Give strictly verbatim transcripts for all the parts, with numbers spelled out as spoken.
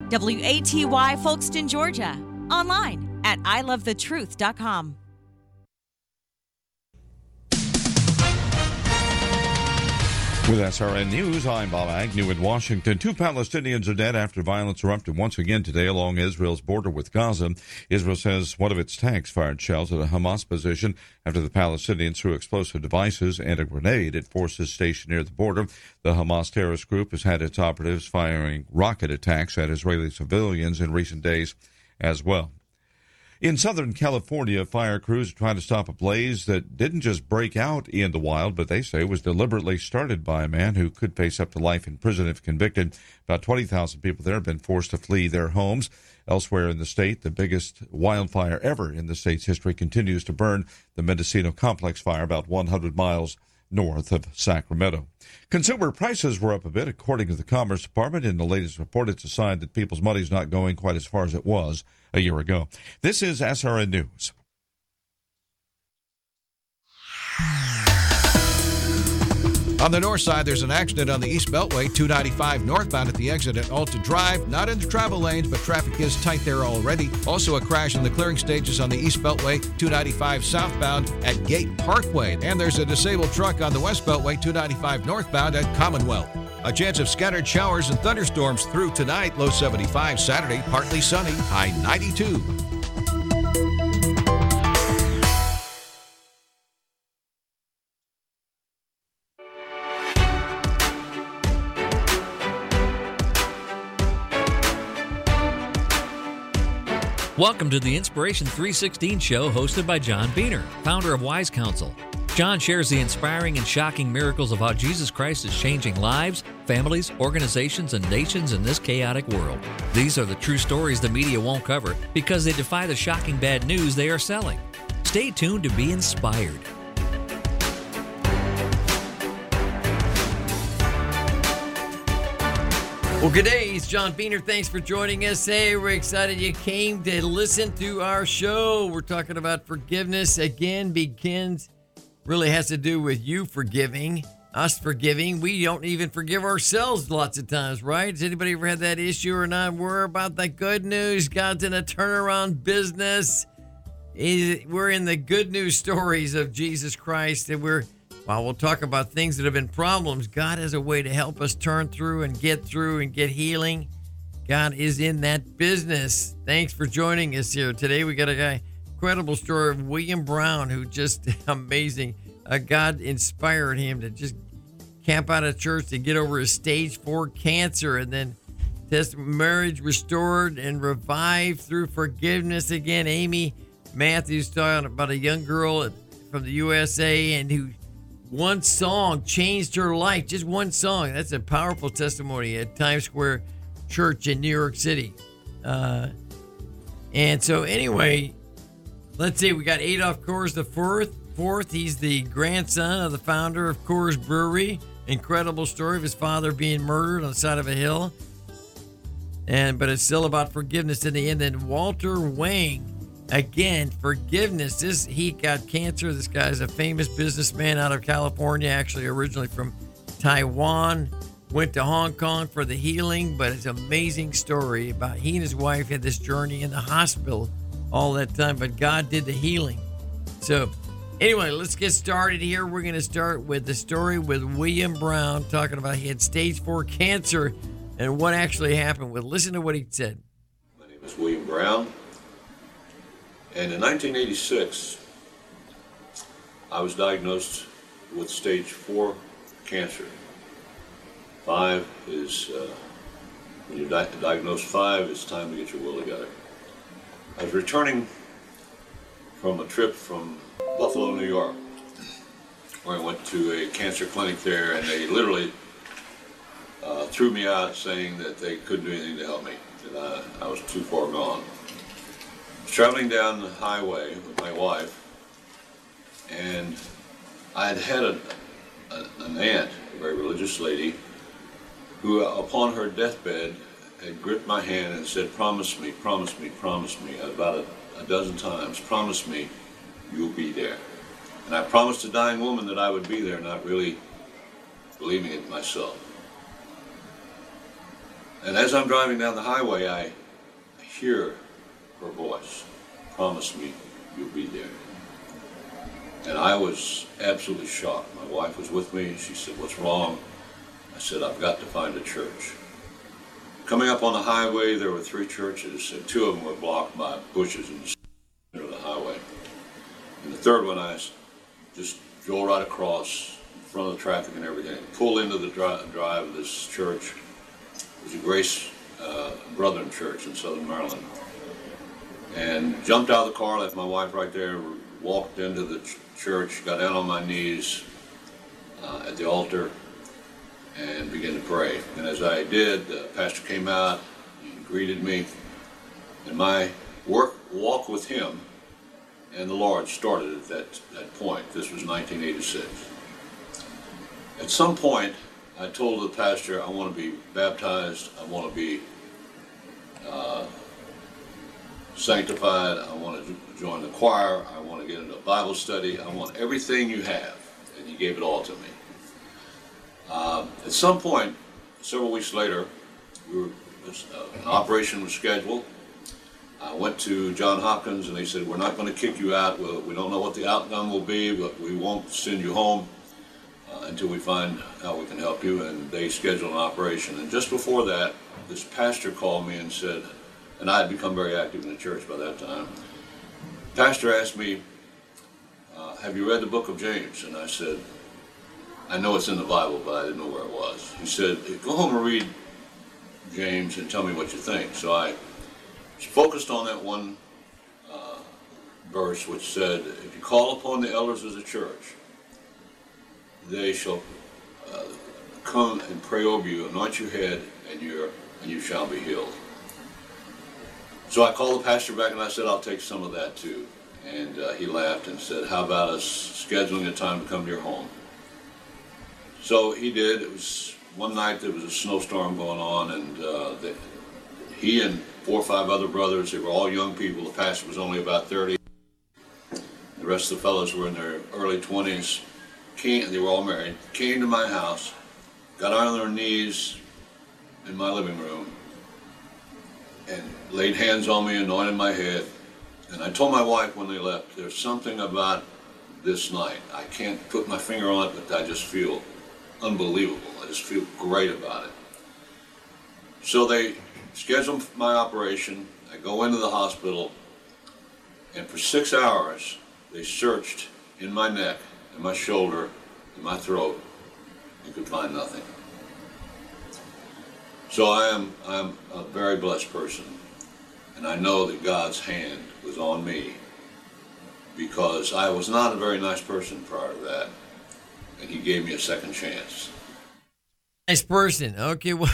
W A T Y Folkston, Georgia. Online at I love the truth dot com. With S R N News, I'm Bob Agnew in Washington. Two Palestinians are dead after violence erupted once again today along Israel's border with Gaza. Israel says one of its tanks fired shells at a Hamas position after the Palestinians threw explosive devices and a grenade at forces stationed near the border. The Hamas terrorist group has had its operatives firing rocket attacks at Israeli civilians in recent days as well. In Southern California, fire crews are trying to stop a blaze that didn't just break out in the wild, but they say was deliberately started by a man who could face up to life in prison if convicted. About twenty thousand people there have been forced to flee their homes. Elsewhere in the state, the biggest wildfire ever in the state's history continues to burn. The Mendocino Complex fire about one hundred miles north of Sacramento. Consumer prices were up a bit, according to the Commerce Department. In the latest report, it's a sign that people's money's not going quite as far as it was a year ago. This is S R N News. On the north side, there's an accident on the East Beltway, two ninety-five northbound at the exit at Alta Drive. Not in the travel lanes, but traffic is tight there already. Also a crash in the clearing stages on the East Beltway, two ninety-five southbound at Gate Parkway. And there's a disabled truck on the West Beltway, two ninety-five northbound at Commonwealth. A chance of scattered showers and thunderstorms through tonight. Low seventy-five. Saturday, partly sunny. High ninety-two. Welcome to the Inspiration three sixteen show hosted by John Beener, founder of Wise Counsel. John shares the inspiring and shocking miracles of how Jesus Christ is changing lives, families, organizations, and nations in this chaotic world. These are the true stories the media won't cover because they defy the shocking bad news they are selling. Stay tuned to be inspired. Well, good day. It's John Beener. Thanks for joining us. Hey, we're excited you came to listen to our show. We're talking about forgiveness. Again, begins, really has to do with you forgiving, us forgiving. We don't even forgive ourselves lots of times, right? Has anybody ever had that issue or not? We're about the good news. God's in a turnaround business. We're in the good news stories of Jesus Christ, and we're While we'll talk about things that have been problems, God has a way to help us turn through and get through and get healing. God is in that business. Thanks for joining us here today. We got a guy, incredible story of William Brown, who just amazing. Uh, God inspired him to just camp out of church to get over his stage four cancer, and then test marriage restored and revived through forgiveness again. Amy Matthews talking about a young girl from the U S A and who one song changed her life. Just one song. That's a powerful testimony at Times Square Church in New York City. Uh, and so anyway, let's see. We got Adolph Coors the fourth. Fourth. He's the grandson of the founder of Coors Brewery. Incredible story of his father being murdered on the side of a hill. And but it's still about forgiveness in the end. And Walter Wang. Again, forgiveness. This he got cancer. This guy's a famous businessman out of California, actually originally from Taiwan. Went to Hong Kong for the healing, but it's an amazing story about he and his wife had this journey in the hospital all that time, but God did the healing. So anyway, let's get started here. We're going to start with the story with William Brown, talking about he had stage four cancer and what actually happened with. Listen to what he said. My name is William Brown. And in nineteen eighty-six, I was diagnosed with stage four cancer. Five is, uh, when you're di- diagnosed five, it's time to get your will together. I was returning from a trip from Buffalo, New York, where I went to a cancer clinic there, and they literally uh, threw me out saying that they couldn't do anything to help me, that I, I was too far gone. Traveling down the highway with my wife, and I had had a, a, an aunt, a very religious lady, who uh, upon her deathbed had gripped my hand and said, promise me, promise me, promise me, about a, a dozen times, promise me you'll be there. And I promised a dying woman that I would be there, not really believing it myself. And as I'm driving down the highway, I hear her voice, promise me you'll be there. And I was absolutely shocked. My wife was with me. She said, what's wrong? I said, I've got to find a church. Coming up on the highway, there were three churches, and two of them were blocked by bushes in the center of the highway. And the third one, I just drove right across in front of the traffic and everything, pulled into the dri- drive of this church. It was a Grace uh, Brethren Church in Southern Maryland. And jumped out of the car, left my wife right there, walked into the ch- church, got down on my knees uh, at the altar, and began to pray. And as I did, the pastor came out, he greeted me, and my work walk with him and the Lord started at that, that point. This was nineteen eighty-six. At some point, I told the pastor, I want to be baptized, I want to be uh, sanctified, I want to join the choir, I want to get into a Bible study, I want everything you have. And he gave it all to me. Uh, at some point, several weeks later, we were, uh, an operation was scheduled. I went to John Hopkins and they said, we're not going to kick you out. We, we don't know what the outcome will be, but we won't send you home uh, until we find how we can help you. And they scheduled an operation. And just before that, this pastor called me and said, and I had become very active in the church by that time. Pastor asked me, uh, have you read the book of James? And I said, I know it's in the Bible, but I didn't know where it was. He said, go home and read James and tell me what you think. So I focused on that one uh, verse which said, if you call upon the elders of the church, they shall uh, come and pray over you, anoint your head, and, you're, and you shall be healed. So I called the pastor back and I said, I'll take some of that too. And uh, he laughed and said, how about us scheduling a time to come to your home? So he did. It was one night there was a snowstorm going on, and uh, the, he and four or five other brothers, they were all young people. The pastor was only about thirty. The rest of the fellows were in their early twenties. Came, they were all married. Came to my house, got on their knees in my living room, and laid hands on me, anointed my head. And I told my wife when they left, there's something about this night. I can't put my finger on it, but I just feel unbelievable. I just feel great about it. So they scheduled my operation. I go into the hospital, and for six hours, they searched in my neck, in my shoulder, in my throat, and could find nothing. So I am I'm a very blessed person, and I know that God's hand was on me because I was not a very nice person prior to that, and he gave me a second chance. Nice person. Okay, well,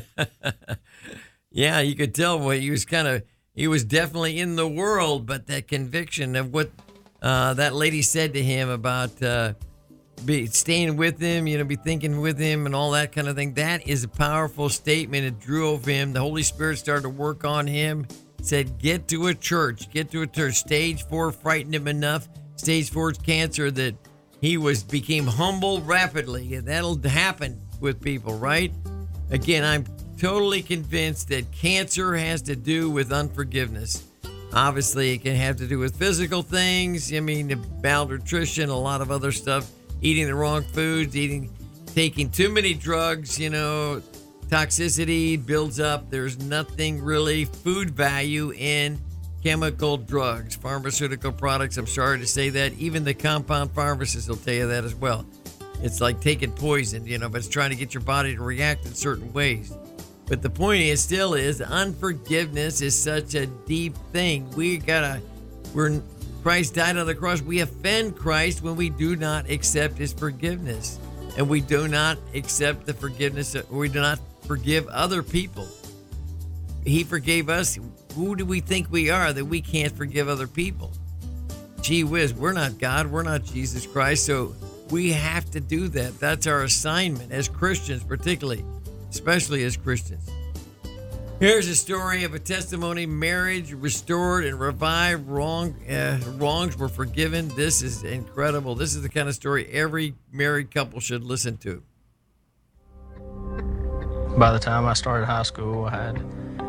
yeah, you could tell what he was kind of, he was definitely in the world, but that conviction of what uh, that lady said to him about uh, be staying with him, you know, be thinking with him and all that kind of thing, that is a powerful statement. It drove him. The Holy Spirit started to work on him. Said, get to a church, get to a church. Stage four frightened him enough. Stage four cancer that he was became humble rapidly. And that'll happen with people, right? Again, I'm totally convinced that cancer has to do with unforgiveness. Obviously, it can have to do with physical things. I mean, malnutrition, a lot of other stuff. Eating the wrong foods, eating, taking too many drugs, you know, toxicity builds up. There's nothing really food value in chemical drugs, pharmaceutical products. I'm sorry to say that. Even the compound pharmacists will tell you that as well. It's like taking poison, you know, but it's trying to get your body to react in certain ways. But the point is still is unforgiveness is such a deep thing. We gotta, we're, Christ died on the cross. We offend Christ when we do not accept his forgiveness. And we do not accept the forgiveness, or we do not forgive other people. He forgave us. Who do we think we are that we can't forgive other people? Gee whiz, we're not God. We're not Jesus Christ. So we have to do that. That's our assignment as Christians, particularly, especially as Christians. Here's a story of a testimony: marriage restored and revived, wrong uh, wrongs were forgiven. This is incredible. This is the kind of story every married couple should listen to. By the time I started high school, I had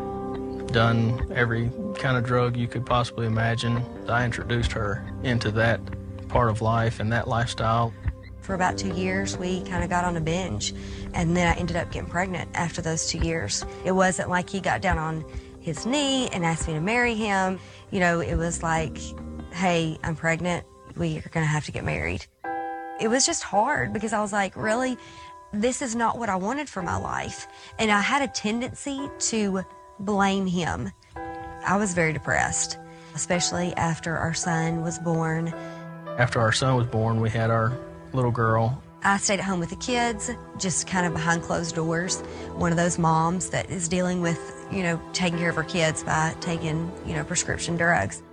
done every kind of drug you could possibly imagine. I introduced her into that part of life and that lifestyle. For about two years, we kind of got on a binge, and then I ended up getting pregnant after those two years. It wasn't like he got down on his knee and asked me to marry him. You know, it was like, hey, I'm pregnant. We are going to have to get married. It was just hard because I was like, really, this is not what I wanted for my life. And I had a tendency to blame him. I was very depressed, especially after our son was born. After our son was born, we had our little girl. I stayed at home with the kids, just kind of behind closed doors. One of those moms that is dealing with, you know, taking care of her kids by taking, you know, prescription drugs.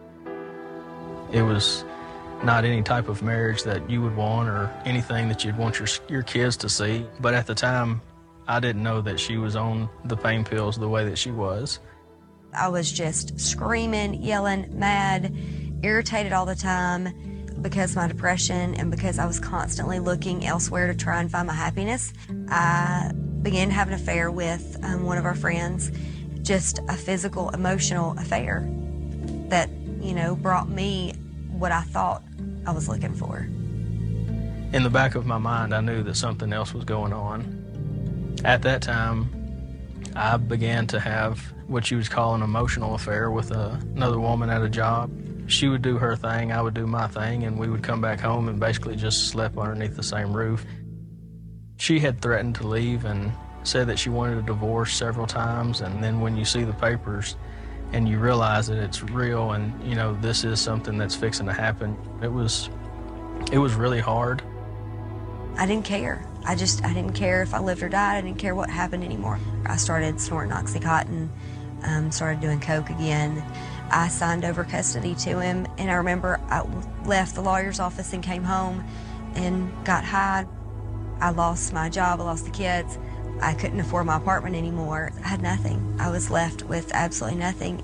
It was not any type of marriage that you would want or anything that you'd want your, your kids to see. But at the time, I didn't know that she was on the pain pills the way that she was. I was just screaming, yelling, mad, irritated all the time because of my depression and because I was constantly looking elsewhere to try and find my happiness. I began to have an affair with um, one of our friends, just a physical, emotional affair that, you know, brought me what I thought I was looking for. In the back of my mind, I knew that something else was going on. At that time, I began to have what you would call an emotional affair with a, another woman at a job. She would do her thing, I would do my thing, and we would come back home and basically just sleep underneath the same roof. She had threatened to leave and said that she wanted a divorce several times, and then when you see the papers and you realize that it's real and, you know, this is something that's fixing to happen, it was, it was really hard. I didn't care. I just, I didn't care if I lived or died. I didn't care what happened anymore. I started snorting Oxycontin, um, started doing coke again. I signed over custody to him, and I remember I left the lawyer's office and came home and got high. I lost my job, I lost the kids. I couldn't afford my apartment anymore. I had nothing. I was left with absolutely nothing.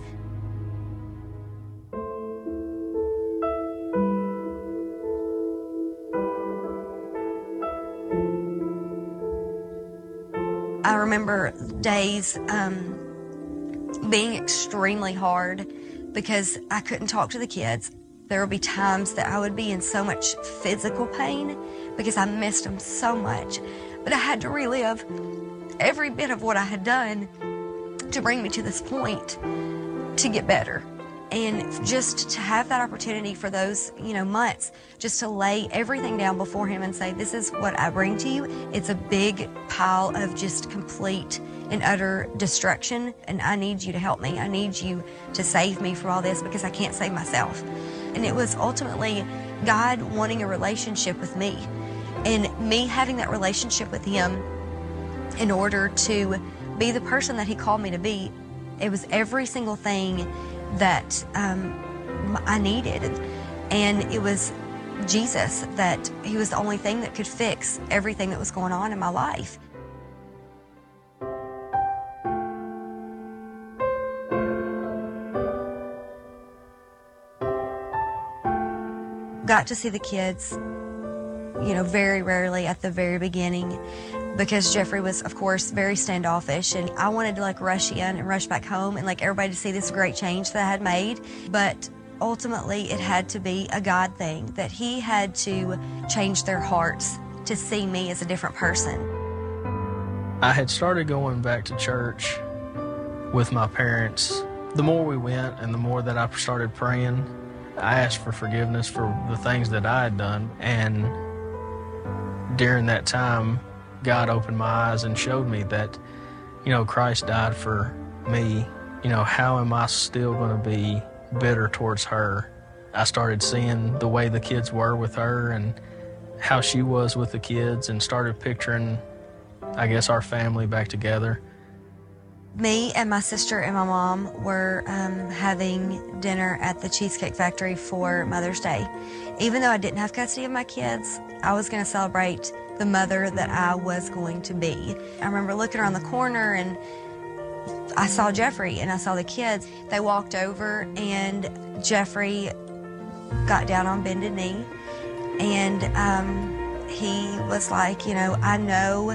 I remember days um, being extremely hard because I couldn't talk to the kids. There would be times that I would be in so much physical pain because I missed them so much. But I had to relive every bit of what I had done to bring me to this point to get better. And just to have that opportunity for those, you know, months, just to lay everything down before him and say, this is what I bring to you. It's a big pile of just complete and utter destruction, and I need you to help me. I need you to save me from all this because I can't save myself. And it was ultimately God wanting a relationship with me and me having that relationship with him in order to be the person that he called me to be. It was every single thing that um, I needed. And it was Jesus, that he was the only thing that could fix everything that was going on in my life. Got to see the kids, you know, very rarely at the very beginning because Jeffrey was, of course, very standoffish, and I wanted to like rush in and rush back home and like everybody to see this great change that I had made. But ultimately it had to be a God thing, that he had to change their hearts to see me as a different person. I had started going back to church with my parents. The more we went and the more that I started praying, I asked for forgiveness for the things that I had done. And during that time, God opened my eyes and showed me that, you know, Christ died for me. You know, how am I still going to be bitter towards her? I started seeing the way the kids were with her and how she was with the kids, and started picturing, I guess, our family back together. Me and my sister and my mom were um, having dinner at the Cheesecake Factory for Mother's Day. Even though I didn't have custody of my kids, I was going to celebrate the mother that I was going to be. I remember looking around the corner and I saw Jeffrey and I saw the kids. They walked over and Jeffrey got down on bended knee, and um, he was like, you know, I know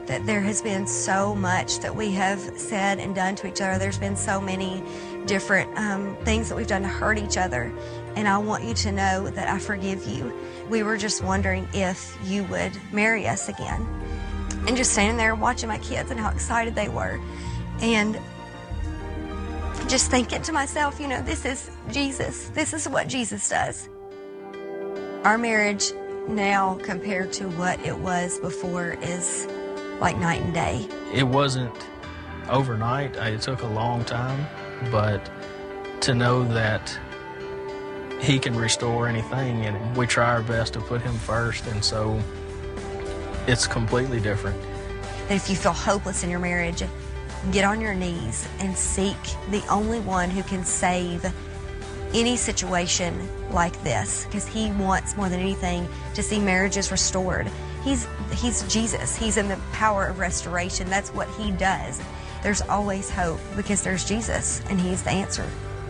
that there has been so much that we have said and done to each other. There's been so many different um, things that we've done to hurt each other. And I want you to know that I forgive you. We were just wondering if you would marry us again. And just standing there watching my kids and how excited they were. And just thinking to myself, you know, this is Jesus. This is what Jesus does. Our marriage now compared to what it was before is like night and day. It wasn't overnight. It took a long time, but to know that he can restore anything, and we try our best to put him first, and so it's completely different. If you feel hopeless in your marriage, get on your knees and seek the only one who can save any situation like this, because he wants more than anything to see marriages restored. He's he's Jesus. He's in the power of restoration. That's what he does. There's always hope because there's Jesus, and he's the answer.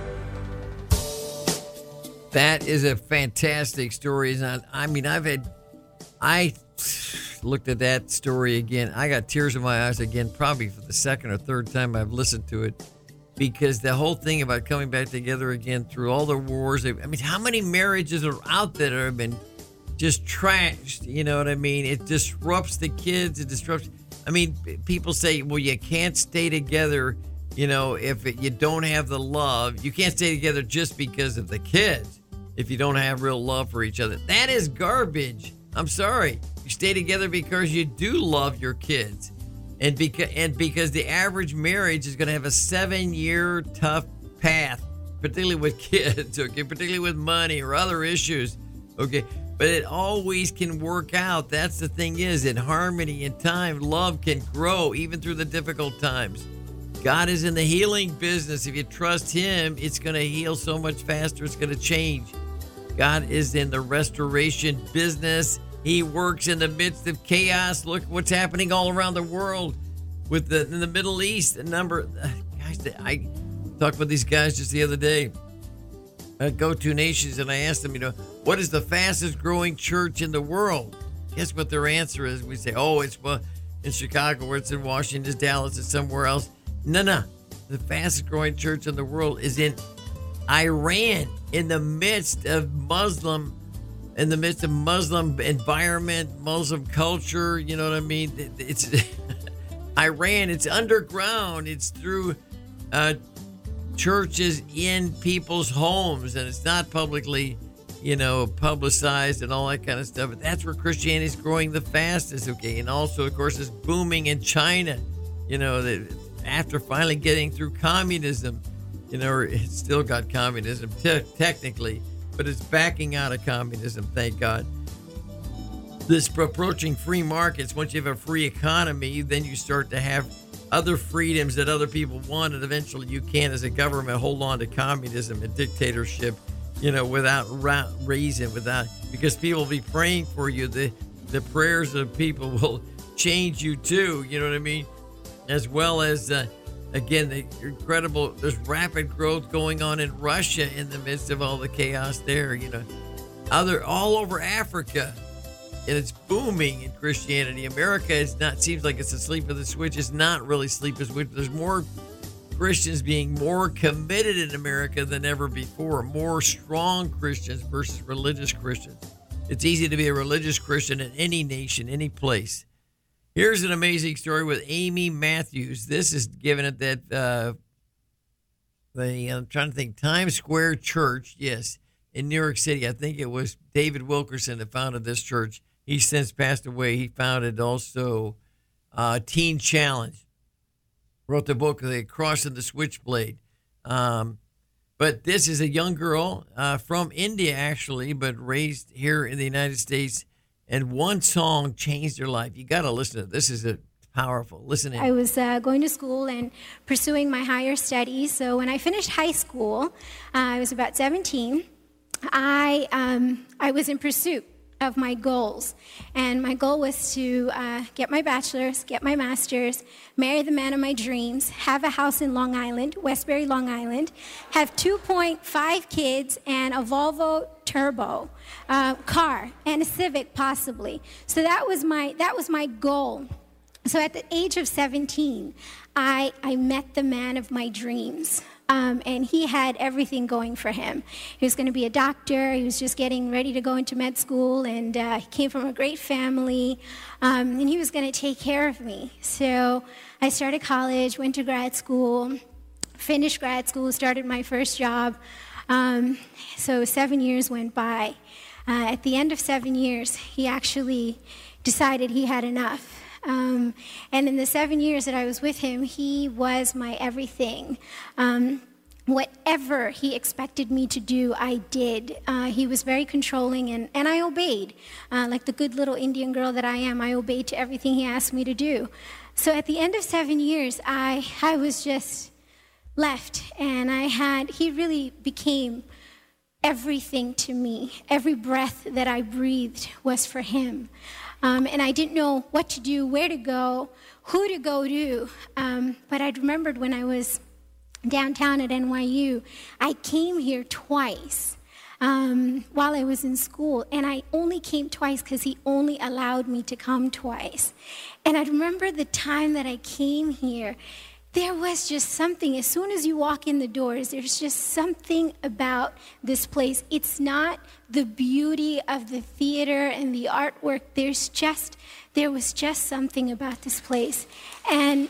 That is a fantastic story. Isn't it? I mean, I've had, I looked at that story again. I got tears in my eyes again, probably for the second or third time I've listened to it, because the whole thing about coming back together again through all the wars. I mean, how many marriages are out there that have been just trashed? You know what I mean? It disrupts the kids. It disrupts. I mean, people say, well, you can't stay together, you know, if it, you don't have the love. You can't stay together just because of the kids if you don't have real love for each other. That is garbage. I'm sorry. You stay together because you do love your kids. And because, and because the average marriage is going to have a seven-year tough path, particularly with kids, okay, particularly with money or other issues, okay? But it always can work out. That's the thing is, in harmony and time, love can grow even through the difficult times. God is in the healing business. If you trust him, it's going to heal so much faster. It's going to change. God is in the restoration business. He works in the midst of chaos. Look what's happening all around the world with the in the Middle East. A number, guys, I talked with these guys just the other day at Go To Nations, and I asked them, you know, what is the fastest growing church in the world? Guess what their answer is? We say, oh, it's well, in Chicago, or it's in Washington, it's Dallas, it's somewhere else. No, no. The fastest growing church in the world is in Iran, in the midst of Muslim, in the midst of Muslim environment, Muslim culture. You know what I mean? It's Iran. It's underground. It's through uh, churches in people's homes, and it's not publicly, you know, publicized and all that kind of stuff. But that's where Christianity is growing the fastest. Okay, and also, of course, it's booming in China. You know, that after finally getting through communism. You know, it's still got communism te- technically, but it's backing out of communism, thank God. This approaching free markets, once you have a free economy, then you start to have other freedoms that other people want, and eventually you can, as a government, hold on to communism and dictatorship, you know, without ra- reason, without, because people will be praying for you. The, the prayers of people will change you too, you know what I mean? As well as... Uh, Again, the incredible, there's rapid growth going on in Russia in the midst of all the chaos there, you know, other all over Africa, and it's booming in Christianity. America is not, seems like it's asleep at the switch. It's not really asleep at the switch. There's more Christians being more committed in America than ever before, more strong Christians versus religious Christians. It's easy to be a religious Christian in any nation, any place. Here's an amazing story with Amy Matthews. This is given at that, uh, the, I'm trying to think, Times Square Church, yes, in New York City. I think it was David Wilkerson that founded this church. He's since passed away. He founded also uh, Teen Challenge. Wrote the book, The Cross and the Switchblade. Um, but this is a young girl uh, from India, actually, but raised here in the United States. And one song changed her life. You got to listen to it. This is a powerful. Listen in. I was uh, going to school and pursuing my higher studies. So when I finished high school, uh, I was about seventeen. I um, I was in pursuit of my goals. And my goal was to uh, get my bachelor's, get my master's, marry the man of my dreams, have a house in Long Island, Westbury, Long Island, have two point five kids and a Volvo Turbo uh, car and a Civic possibly. So that was my that was my goal. So at the age of seventeen, I, I met the man of my dreams. Um, and he had everything going for him. He was going to be a doctor. He was just getting ready to go into med school, and uh, he came from a great family, um, and he was going to take care of me. So I started college, went to grad school, finished grad school, started my first job. Um, so seven years went by. Uh, at the end of seven years, he actually decided he had enough. Um, and in the seven years that I was with him, he was my everything. Um, whatever he expected me to do, I did. Uh, he was very controlling, and, and I obeyed. Uh, like the good little Indian girl that I am, I obeyed to everything he asked me to do. So at the end of seven years, I, I was just left, and I had, he really became everything to me. Every breath that I breathed was for him. Um, and I didn't know what to do, where to go, who to go to. Um, but I remembered when I was downtown at N Y U, I came here twice um, while I was in school. And I only came twice because he only allowed me to come twice. And I remember the time that I came here, there was just something. As soon as you walk in the doors, there's just something about this place. It's not the beauty of the theater and the artwork. There's just, there was just something about this place. And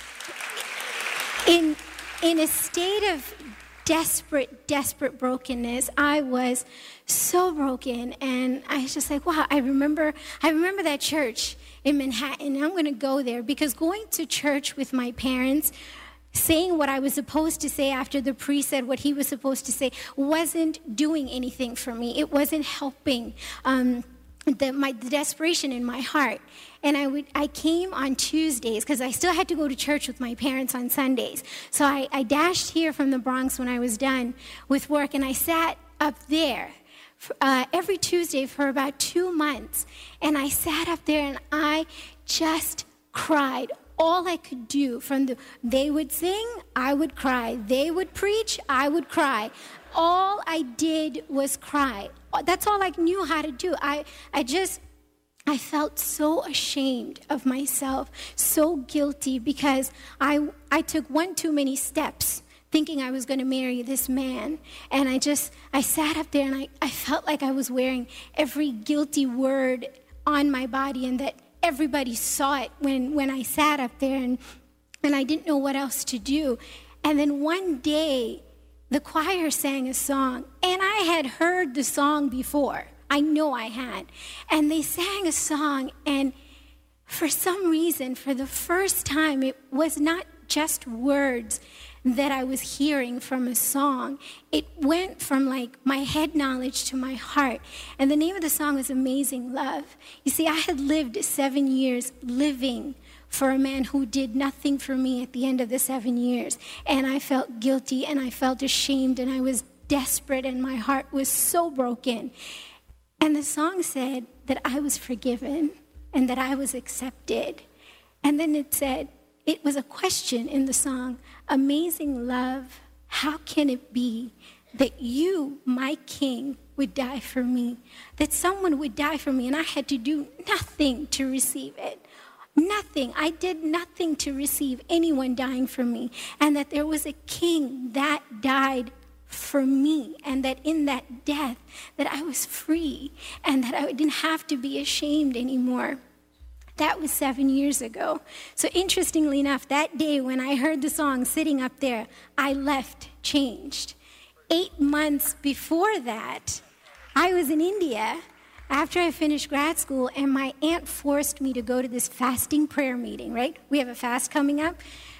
in, in a state of desperate, desperate brokenness, I was so broken. And I was just like, wow, I remember, I remember that church in Manhattan. I'm going to go there, because going to church with my parents, saying what I was supposed to say after the priest said what he was supposed to say, wasn't doing anything for me. It wasn't helping um, the, my, the desperation in my heart. And I would, I came on Tuesdays, because I still had to go to church with my parents on Sundays. So I, I dashed here from the Bronx when I was done with work, and I sat up there Uh, every Tuesday for about two months. And I sat up there and I just cried. All I could do from the, they would sing, I would cry. They would preach, I would cry. All I did was cry. That's all I knew how to do. I, I just, I felt so ashamed of myself, so guilty, because I, I took one too many steps thinking I was going to marry this man. And I just, I sat up there and I, I felt like I was wearing every guilty word on my body, and that everybody saw it when, when I sat up there, and, and I didn't know what else to do. And then one day, the choir sang a song, and I had heard the song before. I know I had. And they sang a song, and for some reason, for the first time, it was not just words that I was hearing from a song. It went from like my head knowledge to my heart. And the name of the song was Amazing Love. You see, I had lived seven years living for a man who did nothing for me at the end of the seven years. And I felt guilty, and I felt ashamed, and I was desperate, and my heart was so broken. And the song said that I was forgiven and that I was accepted. And then it said, it was a question in the song, amazing love, how can it be that you, my king, would die for me? That someone would die for me, and I had to do nothing to receive it. Nothing. I did nothing to receive anyone dying for me. And that there was a king that died for me, and that in that death, that I was free, and that I didn't have to be ashamed anymore. That was seven years ago. So interestingly enough, that day when I heard the song sitting up there, I left changed. Eight months before that, I was in India after I finished grad school, and my aunt forced me to go to this fasting prayer meeting, right? We have a fast coming up.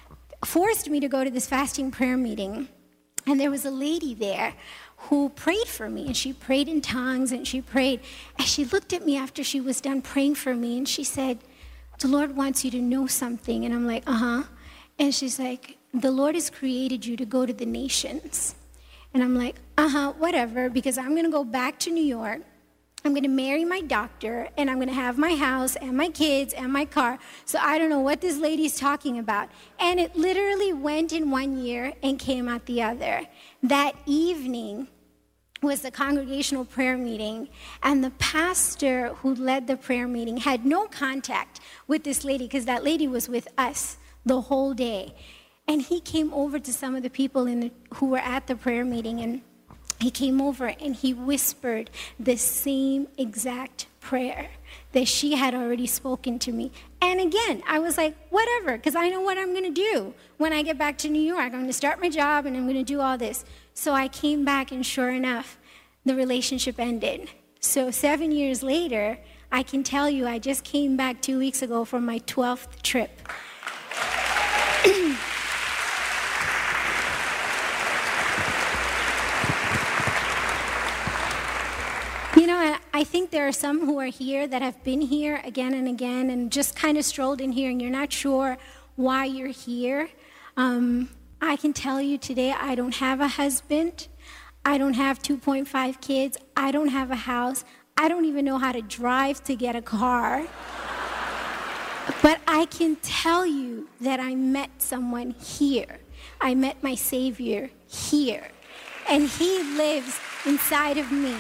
Forced me to go to this fasting prayer meeting. And there was a lady there who prayed for me, and she prayed in tongues, and she prayed. And she looked at me after she was done praying for me, and she said, the Lord wants you to know something. And I'm like, uh-huh. And she's like, the Lord has created you to go to the nations. And I'm like, uh-huh, whatever, because I'm going to go back to New York. I'm going to marry my doctor, and I'm going to have my house and my kids and my car. So I don't know what this lady's talking about. And it literally went in one year and came out the other. That evening, was the congregational prayer meeting, and the pastor who led the prayer meeting had no contact with this lady because that lady was with us the whole day. And he came over to some of the people in the, who were at the prayer meeting, and he came over and he whispered the same exact prayer that she had already spoken to me. And again, I was like, whatever, because I know what I'm going to do when I get back to New York. I'm going to start my job and I'm going to do all this. So I came back, and sure enough, the relationship ended. So seven years later, I can tell you I just came back two weeks ago from my twelfth trip. You know, I think there are some who are here that have been here again and again and just kind of strolled in here, and you're not sure why you're here. Um, I can tell you today, I don't have a husband. I don't have two point five kids. I don't have a house. I don't even know how to drive to get a car. But I can tell you that I met someone here. I met my Savior here. And he lives inside of me.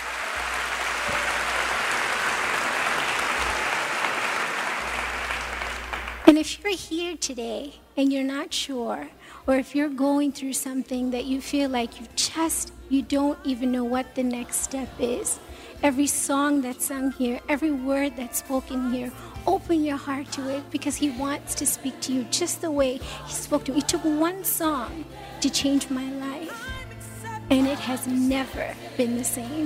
And if you're here today and you're not sure, or if you're going through something that you feel like you just, you don't even know what the next step is, every song that's sung here, every word that's spoken here, open your heart to it, because he wants to speak to you just the way he spoke to me. He took one song to change my life, and it has never been the same.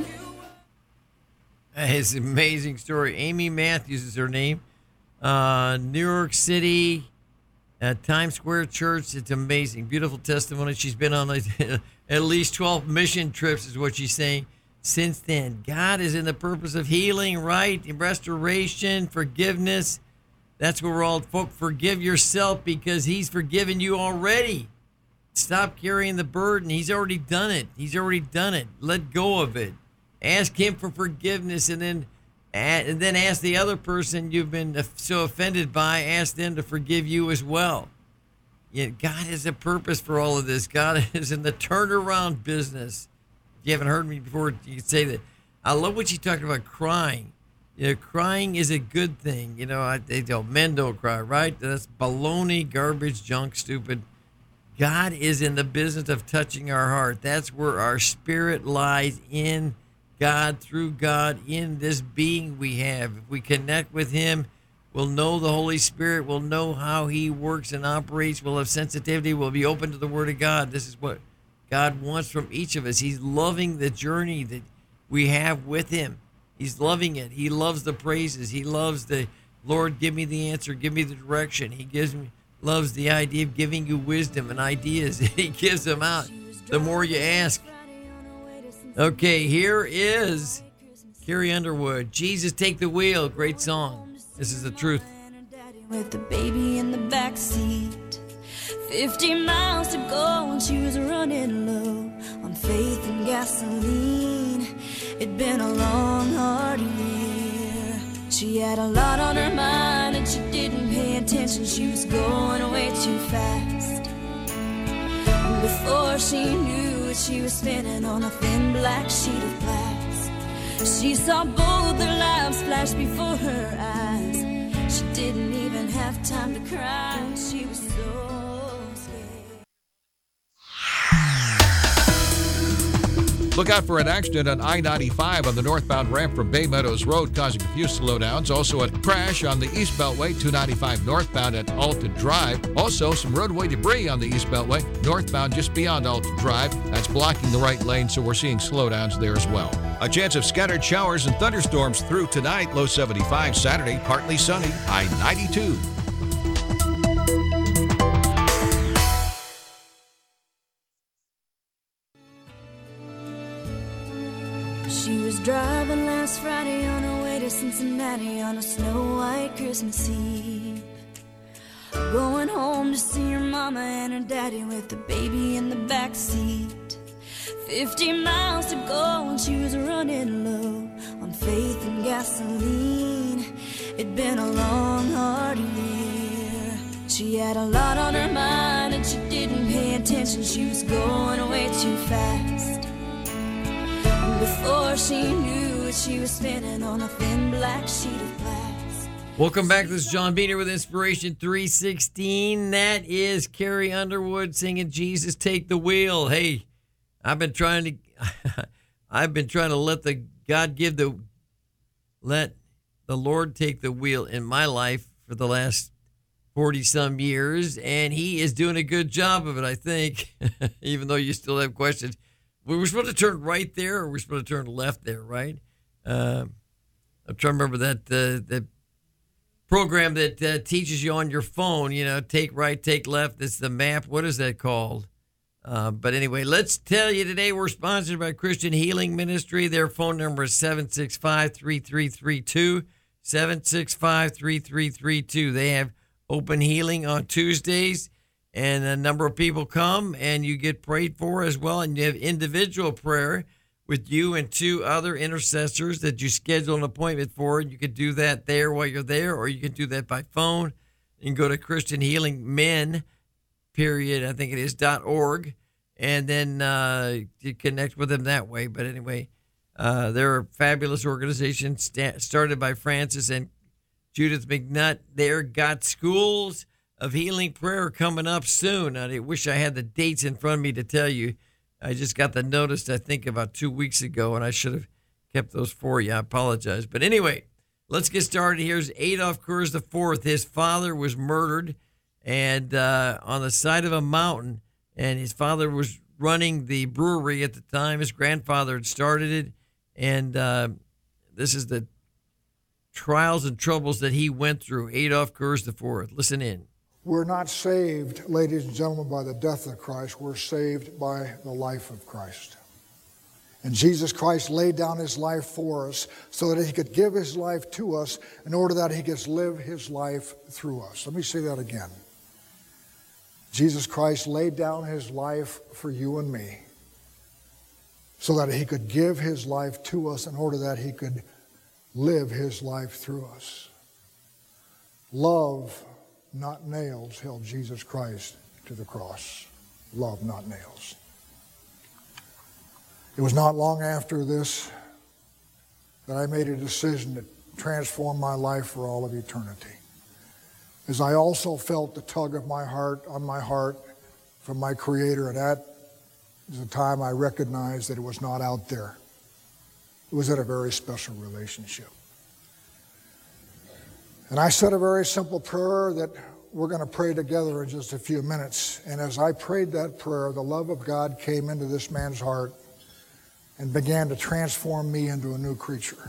It's an amazing story. Amy Matthews is her name. Uh, New York City, uh, Times Square Church. It's amazing. Beautiful testimony. She's been on like, at least twelve mission trips, is what she's saying. Since then, God is in the purpose of healing, right? Restoration, forgiveness. That's what we're all, folks, forgive yourself because he's forgiven you already. Stop carrying the burden. He's already done it. He's already done it. Let go of it. Ask him for forgiveness, and then and then ask the other person you've been so offended by, ask them to forgive you as well. Yeah, God has a purpose for all of this. God is in the turnaround business. If you haven't heard me before, you can say that. I love what you talked about crying. You know, crying is a good thing. You know, I, they don't, men don't cry, right? That's baloney, garbage, junk, stupid. God is in the business of touching our heart. That's where our spirit lies, in God, through God, in this being we have. If we connect with him, we'll know the Holy Spirit. We'll know how he works and operates. We'll have sensitivity. We'll be open to the Word of God. This is what God wants from each of us. He's loving the journey that we have with him. He's loving it. He loves the praises. He loves the, Lord, give me the answer. Give me the direction. He gives me, loves the idea of giving you wisdom and ideas. He gives them out the more you ask. Okay, here is Carrie Underwood. Jesus, Take the Wheel. Great song. This is the truth. With the baby in the back seat, fifty miles to go, and she was running low on faith and gasoline. It'd been a long, hard year. She had a lot on her mind, and she didn't pay attention. She was going way too fast. And before she knew it, she was spinning on a thin black sheet of glass. She saw both their lives flash before her eyes. She didn't even have time to cry. She was so scared. Look out for an accident on I ninety-five on the northbound ramp from Bay Meadows Road, causing a few slowdowns. Also a crash on the East Beltway, two ninety-five northbound at Alta Drive. Also some roadway debris on the East Beltway, northbound just beyond Alta Drive. That's blocking the right lane, so we're seeing slowdowns there as well. A chance of scattered showers and thunderstorms through tonight. Low seventy-five. Saturday, partly sunny. High ninety-two. She was driving last Friday on her way to Cincinnati on a snow-white Christmas Eve. Going home to see her mama and her daddy with the baby in the back seat. Fifty miles to go, and she was running low on faith and gasoline. It'd been a long, hard year. She had a lot on her mind, and she didn't pay attention. She was going way too fast. before she knew it, she was spinning on a thin black sheet of glass. Welcome back. This is John Beener with Inspiration three sixteen. That is Carrie Underwood singing Jesus Take the Wheel. Hey, I've been trying to I've been trying to let the God give the let the Lord take the wheel in my life for the last forty some years, and he is doing a good job of it, I think. Even though you still have questions. We were supposed to turn right there, or we're supposed to turn left there, right? Uh, I'm trying to remember that uh, that program that uh, teaches you on your phone, you know, take right, take left. It's the map. What is that called? Uh, but anyway, let's tell you today we're sponsored by Christian Healing Ministry. Their phone number is seven six five, three three three two, seven six five, three three three two. They have open healing on Tuesdays, and a number of people come, and you get prayed for as well, and you have individual prayer with you and two other intercessors that you schedule an appointment for. You could do that there while you're there, or you can do that by phone. You can go to Christian Healing Men, period, I think it is, dot org, and then uh, you connect with them that way. But anyway, uh, they're a fabulous organization sta- started by Francis and Judith McNutt. They're got schools of healing prayer coming up soon. I wish I had the dates in front of me to tell you. I just got the notice, I think, about two weeks ago, and I should have kept those for you. I apologize. But anyway, let's get started. Here's Adolf Kurz the fourth. His father was murdered and uh, on the side of a mountain, and his father was running the brewery at the time. His grandfather had started it, and uh, this is the trials and troubles that he went through. Adolf Kurz the fourth. Listen in. We're not saved, ladies and gentlemen, by the death of Christ. We're saved by the life of Christ. And Jesus Christ laid down his life for us so that he could give his life to us in order that he could live his life through us. Let me say that again. Jesus Christ laid down his life for you and me so that he could give his life to us in order that he could live his life through us. Love, not nails, held Jesus Christ to the cross. Love, not nails. It was not long after this that I made a decision to transform my life for all of eternity. As I also felt the tug of my heart on my heart from my Creator, and that is the time I recognized that it was not out there. It was in a very special relationship. And I said a very simple prayer that we're going to pray together in just a few minutes. And as I prayed that prayer, the love of God came into this man's heart and began to transform me into a new creature.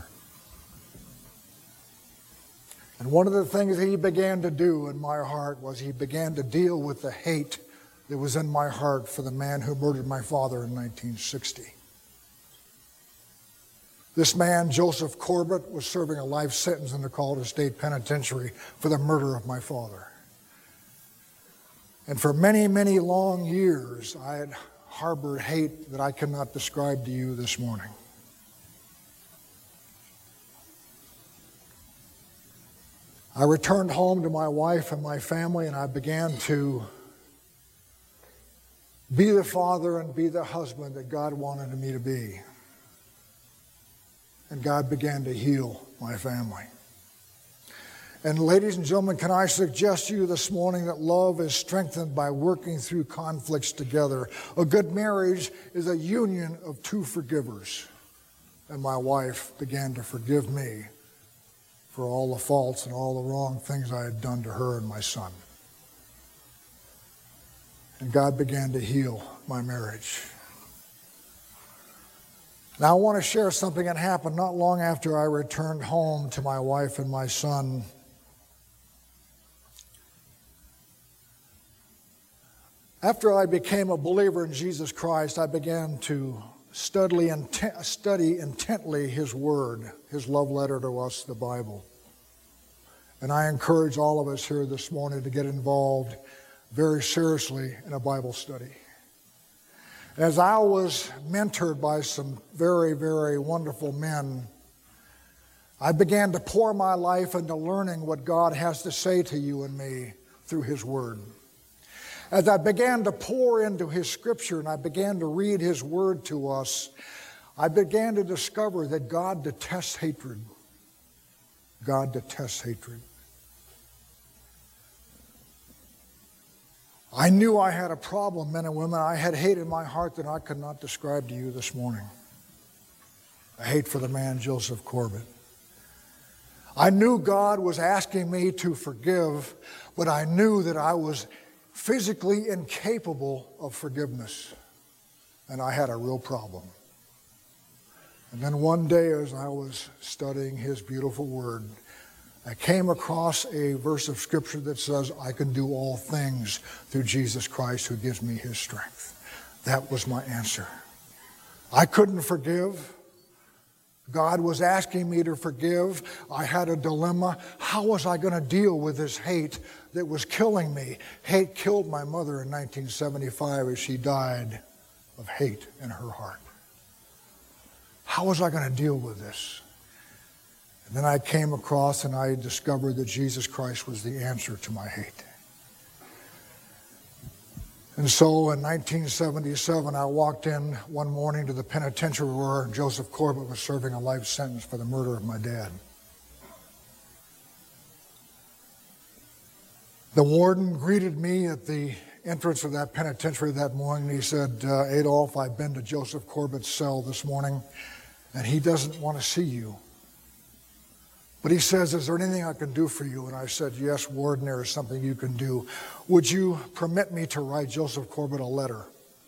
And one of the things that he began to do in my heart was he began to deal with the hate that was in my heart for the man who murdered my father in nineteen sixty. This man, Joseph Corbett, was serving a life sentence in the Calder State Penitentiary for the murder of my father. And for many, many long years, I had harbored hate that I cannot describe to you this morning. I returned home to my wife and my family, and I began to be the father and be the husband that God wanted me to be. And God began to heal my family. And ladies and gentlemen, can I suggest to you this morning that love is strengthened by working through conflicts together. A good marriage is a union of two forgivers. And my wife began to forgive me for all the faults and all the wrong things I had done to her and my son. And God began to heal my marriage. Now, I want to share something that happened not long after I returned home to my wife and my son. After I became a believer in Jesus Christ, I began to study, intent, study intently His Word, His love letter to us, the Bible. And I encourage all of us here this morning to get involved very seriously in a Bible study. As I was mentored by some very, very wonderful men, I began to pour my life into learning what God has to say to you and me through His Word. As I began to pour into His Scripture and I began to read His Word to us, I began to discover that God detests hatred. God detests hatred. I knew I had a problem, men and women. I had hate in my heart that I could not describe to you this morning. A hate for the man Joseph Corbett. I knew God was asking me to forgive, but I knew that I was physically incapable of forgiveness. And I had a real problem. And then one day as I was studying His beautiful Word, I came across a verse of Scripture that says, I can do all things through Jesus Christ who gives me His strength. That was my answer. I couldn't forgive. God was asking me to forgive. I had a dilemma. How was I going to deal with this hate that was killing me? Hate killed my mother in nineteen seventy-five as she died of hate in her heart. How was I going to deal with this? And then I came across and I discovered that Jesus Christ was the answer to my hate. And so in nineteen seventy-seven, I walked in one morning to the penitentiary where Joseph Corbett was serving a life sentence for the murder of my dad. The warden greeted me at the entrance of that penitentiary that morning. He said, uh, Adolf, I've been to Joseph Corbett's cell this morning, and he doesn't want to see you. But he says, is there anything I can do for you? And I said, yes, warden, there is something you can do. Would you permit me to write Joseph Corbett a letter?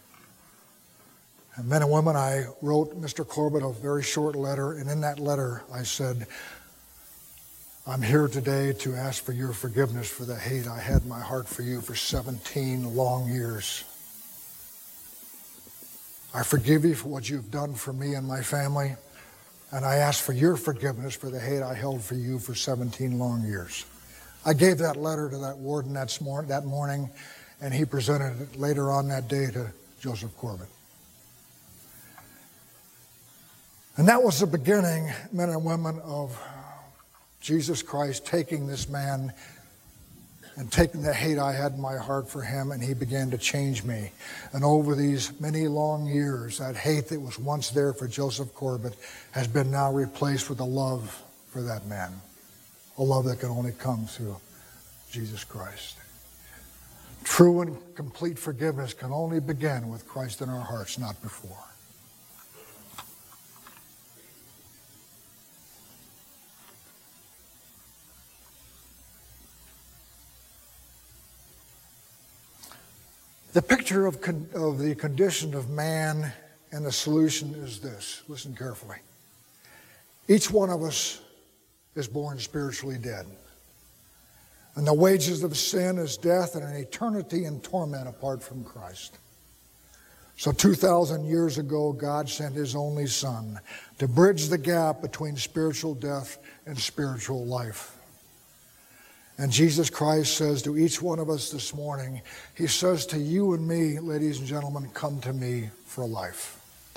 And men and women, I wrote Mister Corbett a very short letter, and in that letter I said, I'm here today to ask for your forgiveness for the hate I had in my heart for you for seventeen long years. I forgive you for what you've done for me and my family. And I ask for your forgiveness for the hate I held for you for seventeen long years. I gave that letter to that warden that morning, and he presented it later on that day to Joseph Corbett. And that was the beginning, men and women, of Jesus Christ taking this man and taking the hate I had in my heart for him, and he began to change me. And over these many long years, that hate that was once there for Joseph Corbett has been now replaced with a love for that man, a love that can only come through Jesus Christ. True and complete forgiveness can only begin with Christ in our hearts, not before. The picture of, con- of the condition of man and the solution is this. Listen carefully. Each one of us is born spiritually dead. And the wages of sin is death and an eternity in torment apart from Christ. So two thousand years ago, God sent His only Son to bridge the gap between spiritual death and spiritual life. And Jesus Christ says to each one of us this morning, He says to you and me, ladies and gentlemen, come to me for life.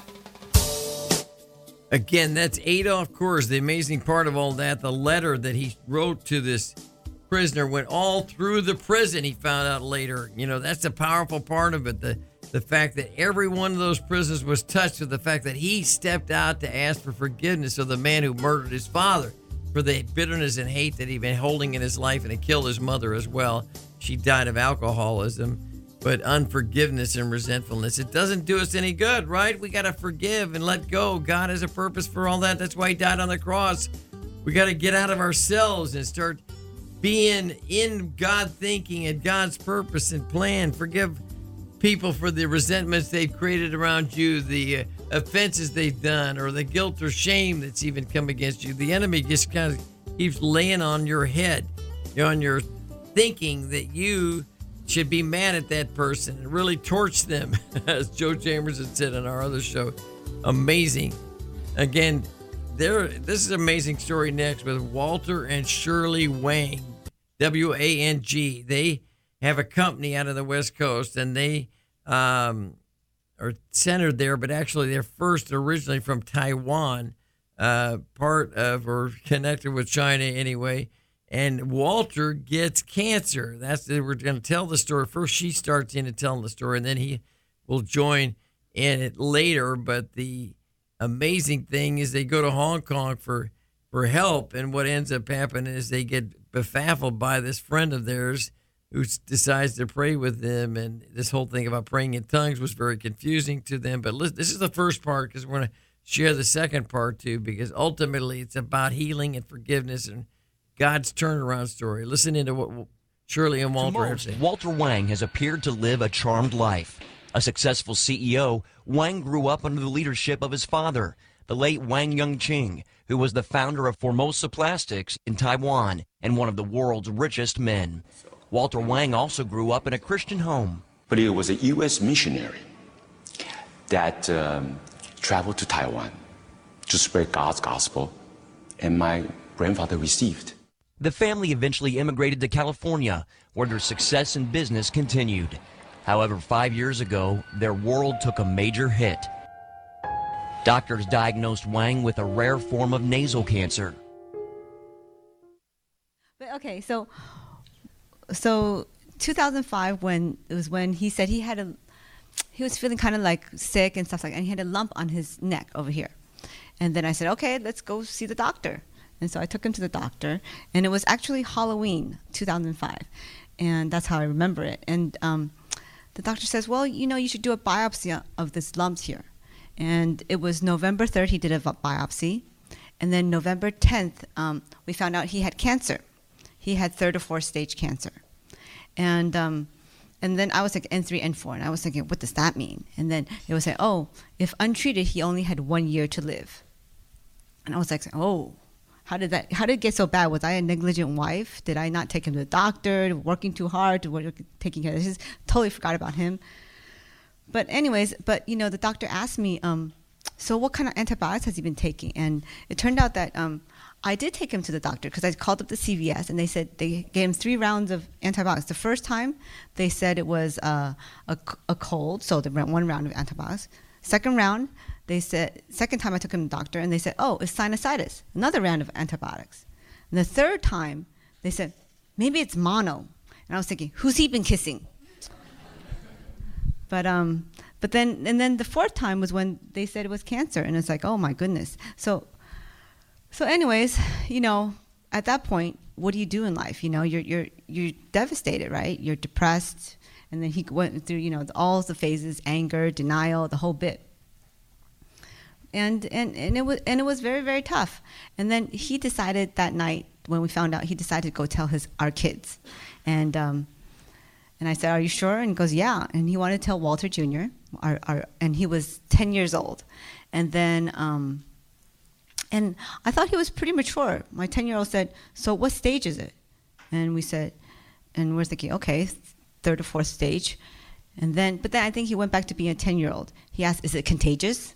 Again, that's Adolf Kors. The amazing part of all that, the letter that he wrote to this prisoner went all through the prison, he found out later. You know, that's the powerful part of it, the, the fact that every one of those prisoners was touched with the fact that he stepped out to ask for forgiveness of the man who murdered his father, for the bitterness and hate that he'd been holding in his life, and it killed his mother as well. She died of alcoholism, but unforgiveness and resentfulness. It doesn't do us any good, right? We got to forgive and let go. God has a purpose for all that. That's why He died on the cross. We got to get out of ourselves and start being in God thinking and God's purpose and plan. Forgive people for the resentments they've created around you, the uh, offenses they've done, or the guilt or shame that's even come against you. The enemy just kind of keeps laying on your head, you know, on your thinking that you should be mad at that person and really torch them, as Joe Chambers had said on our other show. Amazing. Again, there. This is an amazing story next with Walter and Shirley Wang, W A N G. They have a company out of the West Coast, and they um, are centered there, but actually they're first originally from Taiwan, uh, part of or connected with China anyway. And Walter gets cancer. That's we're going to tell the story. First, she starts in and telling the story, and then he will join in it later. But the amazing thing is they go to Hong Kong for, for help, and what ends up happening is they get befuddled by this friend of theirs who decides to pray with them, and this whole thing about praying in tongues was very confusing to them. But listen, this is the first part, because we're going to share the second part too, because ultimately it's about healing and forgiveness and God's turnaround story. Listen into what Shirley and Walter have said. Walter Wang has appeared to live a charmed life. A successful C E O, Wang grew up under the leadership of his father, the late Wang Yongqing, who was the founder of Formosa Plastics in Taiwan and one of the world's richest men. Walter Wang also grew up in a Christian home. But he was a U S missionary that um, traveled to Taiwan to spread God's gospel, and my grandfather received. The family eventually immigrated to California, where their success in business continued. However, five years ago, their world took a major hit. Doctors diagnosed Wang with a rare form of nasal cancer. But okay, so so two thousand five, when it was when he said he had a, he was feeling kind of like sick and stuff like that, and he had a lump on his neck over here. And then I said, okay, let's go see the doctor. And so I took him to the doctor, and it was actually Halloween two thousand five, and that's how I remember it. And um, the doctor says, well, you know, you should do a biopsy of this lump here. And it was November third, he did a biopsy. And then November tenth, um, we found out he had cancer. He had third or fourth stage cancer. And um, and then I was like N three, N four, and I was thinking, what does that mean? And then it was like, oh, if untreated, he only had one year to live. And I was like, oh, how did that, how did it get so bad? Was I a negligent wife? Did I not take him to the doctor, working too hard, to taking care of his, totally forgot about him. But anyways, but you know, the doctor asked me, um, so what kind of antibiotics has he been taking? And it turned out that um, I did take him to the doctor, because I called up the C V S, and they said they gave him three rounds of antibiotics. The first time, they said it was uh, a, a cold, so they ran one round of antibiotics. Second round, they said, second time I took him to the doctor, and they said, oh, it's sinusitis, another round of antibiotics. And the third time, they said, maybe it's mono. And I was thinking, who's he been kissing? But um, but then, and then the fourth time was when they said it was cancer, and it's like, oh my goodness. So, so anyways, you know, at that point, what do you do in life? You know, you're you're you're devastated, right? You're depressed, and then he went through, you know, all the phases: anger, denial, the whole bit. And and and it was and it was very very tough. And then he decided that night when we found out, he decided to go tell his our kids, and. Um, And I said, are you sure? And he goes, yeah. And he wanted to tell Walter Junior, our, our, and he was ten years old. And then, um, and I thought he was pretty mature. My ten-year-old said, so what stage is it? And we said, and we're thinking, okay, third or fourth stage. And then, but then I think he went back to being a ten-year-old. He asked, is it contagious?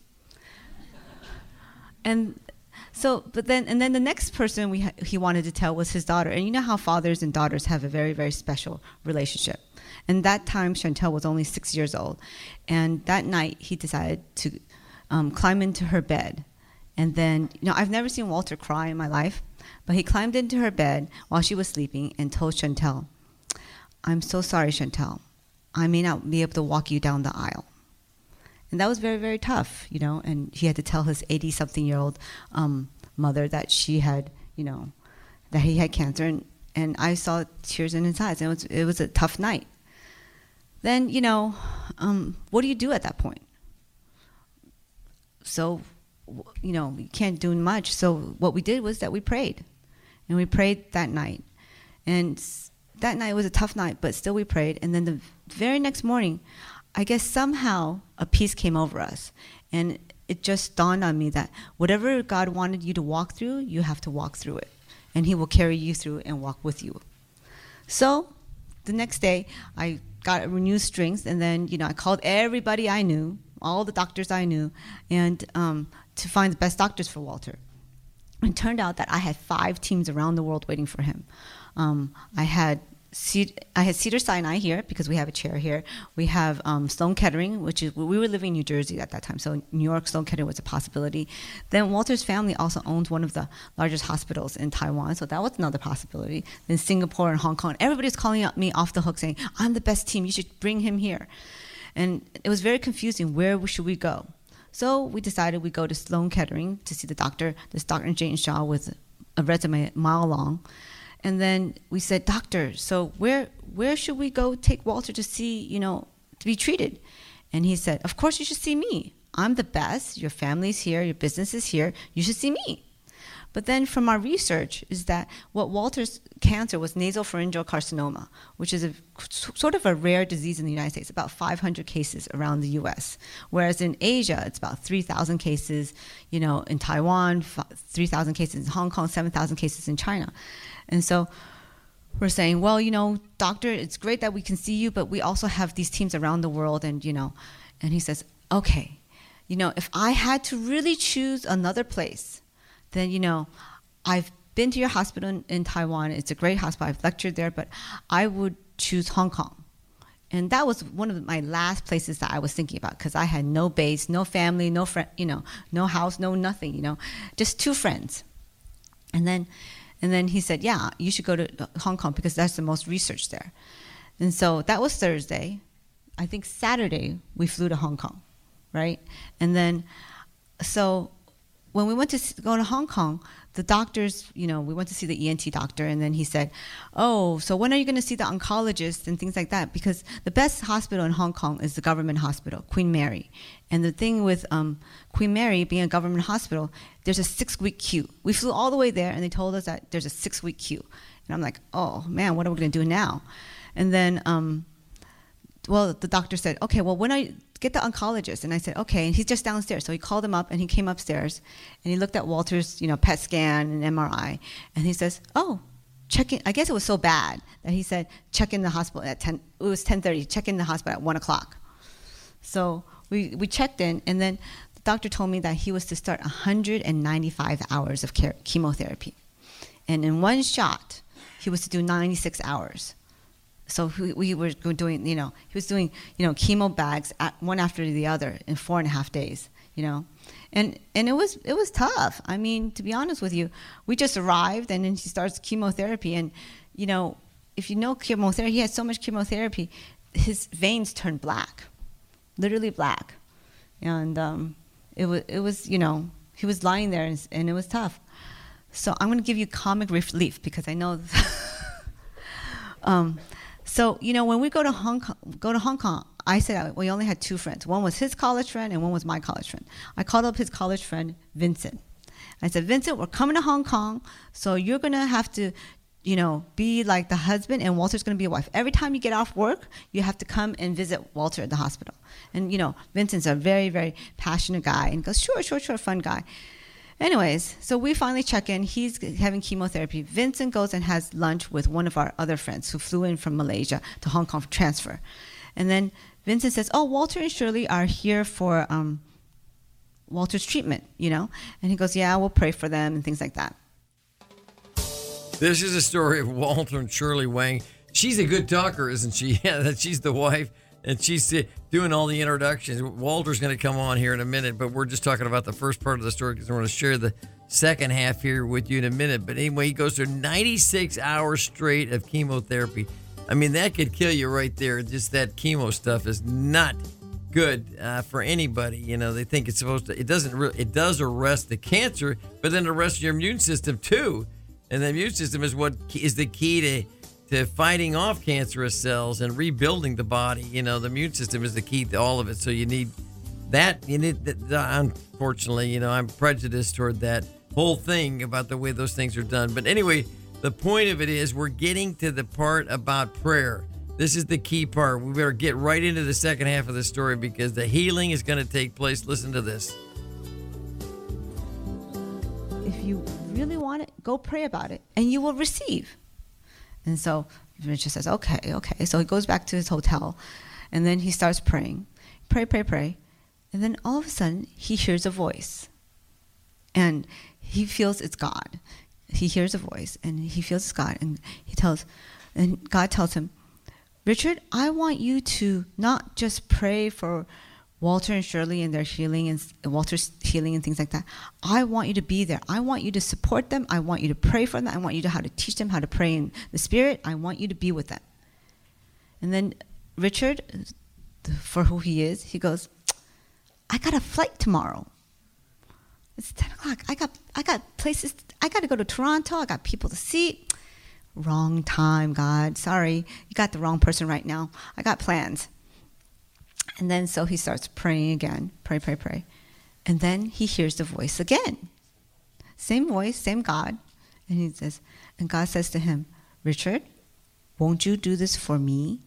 And so, but then, and then the next person we ha- he wanted to tell was his daughter. And you know how fathers and daughters have a very, very special relationship. And that time, Chantel was only six years old. And that night, he decided to um, climb into her bed. And then, you know, I've never seen Walter cry in my life, but he climbed into her bed while she was sleeping and told Chantel, I'm so sorry, Chantel. I may not be able to walk you down the aisle. And that was very, very tough, you know, and he had to tell his eighty-something-year-old um, mother that she had, you know, that he had cancer. And, and I saw tears in his eyes, and it was, it was a tough night. Then, you know, um, what do you do at that point? So, you know, you can't do much. So what we did was that we prayed. And we prayed that night. And that night was a tough night, but still we prayed. And then the very next morning, I guess somehow a peace came over us. And it just dawned on me that whatever God wanted you to walk through, you have to walk through it. And he will carry you through and walk with you. So the next day, I got renewed strength, and then, you know, I called everybody I knew, all the doctors I knew, and um, to find the best doctors for Walter. It turned out that I had five teams around the world waiting for him. Um, I had I had Cedars-Sinai here, because we have a chair here. We have um, Sloan Kettering, which is, we were living in New Jersey at that time, so New York, Sloan Kettering was a possibility. Then Walter's family also owns one of the largest hospitals in Taiwan, so that was another possibility. Then Singapore and Hong Kong. Everybody's calling me off the hook saying, I'm the best team, you should bring him here. And it was very confusing, where should we go? So we decided we go to Sloan Kettering to see the doctor, this Doctor Jane Shaw with a resume a mile long. And then we said, doctor, so where where should we go take Walter to see, you know, to be treated? And he said, of course you should see me. I'm the best. Your family's here. Your business is here. You should see me. But then from our research is that what Walter's cancer was nasopharyngeal carcinoma, which is a sort of a rare disease in the United States, about five hundred cases around the U S. Whereas in Asia, it's about three thousand cases, you know, in Taiwan, three thousand cases in Hong Kong, seven thousand cases in China. And so we're saying, well, you know, doctor, it's great that we can see you, but we also have these teams around the world. And, you know, and he says, okay, you know, if I had to really choose another place, then, you know, I've been to your hospital in, in Taiwan. It's a great hospital. I've lectured there, but I would choose Hong Kong. And that was one of my last places that I was thinking about because I had no base, no family, no friend, you know, no house, no nothing, you know, just two friends. And then, and then he said, yeah, you should go to Hong Kong because that's the most research there. And so that was Thursday. I think Saturday we flew to Hong Kong, right? And then, so when we went to go to Hong Kong, the doctors, you know, we went to see the E N T doctor, and then he said, oh, so when are you going to see the oncologist and things like that? Because the best hospital in Hong Kong is the government hospital, Queen Mary. And the thing with um, Queen Mary being a government hospital, there's a six-week queue. We flew all the way there, and they told us that there's a six-week queue. And I'm like, oh, man, what are we going to do now? And then, um, well, the doctor said, okay, well, when are you, get the oncologist. And I said, okay, and he's just downstairs. So he called him up, and he came upstairs, and he looked at Walter's, you know, P E T scan and M R I, and he says, oh, check in. I guess it was so bad that he said, check in the hospital at ten, it was ten thirty, check in the hospital at one o'clock. So we, we checked in, and then the doctor told me that he was to start one hundred ninety-five hours of care, chemotherapy. And in one shot, he was to do ninety-six hours. So we, we were doing, you know, he was doing, you know, chemo bags at one after the other in four and a half days, you know, and and it was it was tough. I mean, to be honest with you, we just arrived, and then he starts chemotherapy, and you know, if you know chemotherapy, he had so much chemotherapy, his veins turned black, literally black, and um, it was it was you know, he was lying there, and, and it was tough. So I'm going to give you comic relief because I know. um, So, you know, when we go to Hong Kong, go to Hong Kong, I said we only had two friends. One was his college friend and one was my college friend. I called up his college friend, Vincent. I said, Vincent, we're coming to Hong Kong, so you're going to have to, you know, be like the husband, and Walter's going to be a wife. Every time you get off work, you have to come and visit Walter at the hospital. And, you know, Vincent's a very, very passionate guy, and goes, sure, sure, sure, fun guy. Anyways, so we finally check in. He's having chemotherapy. Vincent goes and has lunch with one of our other friends who flew in from Malaysia to Hong Kong for transfer. And then Vincent says, oh, Walter and Shirley are here for um, Walter's treatment, you know? And he goes, yeah, we'll pray for them and things like that. This is a story of Walter and Shirley Wang. She's a good talker, isn't she? Yeah, that she's the wife. And she's doing all the introductions. Walter's going to come on here in a minute, but we're just talking about the first part of the story because I want to share the second half here with you in a minute. But anyway, he goes through ninety-six hours straight of chemotherapy. I mean, that could kill you right there. Just that chemo stuff is not good uh, for anybody. You know, they think it's supposed to, it doesn't really, it does arrest the cancer, but then it arrests your immune system too. And the immune system is what is the key to to fighting off cancerous cells and rebuilding the body. You know, the immune system is the key to all of it. So you need that. You need that. Unfortunately, you know, I'm prejudiced toward that whole thing about the way those things are done. But anyway, the point of it is we're getting to the part about prayer. This is the key part. We better get right into the second half of the story because the healing is going to take place. Listen to this. If you really want it, go pray about it and you will receive. And so Richard says, okay, okay. So he goes back to his hotel, and then he starts praying. Pray, pray, pray. And then all of a sudden, he hears a voice. And he feels it's God. He hears a voice, and he feels it's God. And he tells, and God tells him, Richard, I want you to not just pray for Walter and Shirley and their healing and Walter's healing and things like that. I want you to be there. I want you to support them. I want you to pray for them. I want you to how to teach them how to pray in the Spirit. I want you to be with them. And then Richard, for who he is, he goes, I got a flight tomorrow. It's ten o'clock. I got I got places. I got to go to Toronto. I got people to see. Wrong time, God. Sorry. You got the wrong person right now. I got plans. And then so he starts praying again. Pray, pray, pray. And then he hears the voice again. Same voice, same God. And he says, and God says to him, Richard, won't you do this for me?